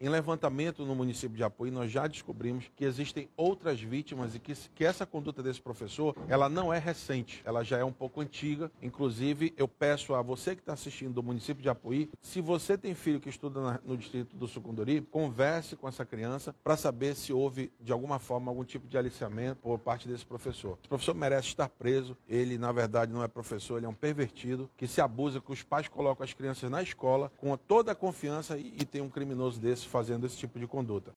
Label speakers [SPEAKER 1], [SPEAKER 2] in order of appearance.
[SPEAKER 1] Em levantamento no município de Apuí, nós já descobrimos que existem outras vítimas e que essa conduta desse professor, ela não é recente, ela já é um pouco antiga. Inclusive, eu peço a você que está assistindo do município de Apuí, se você tem filho que estuda no distrito do Sucunduri, converse com essa criança para saber se houve, de alguma forma, algum tipo de aliciamento por parte desse professor. Esse professor merece estar preso, ele, na verdade, não é professor, ele é um pervertido, que se abusa, que os pais colocam as crianças na escola com toda a confiança e tem um criminoso desse fazendo esse tipo de conduta.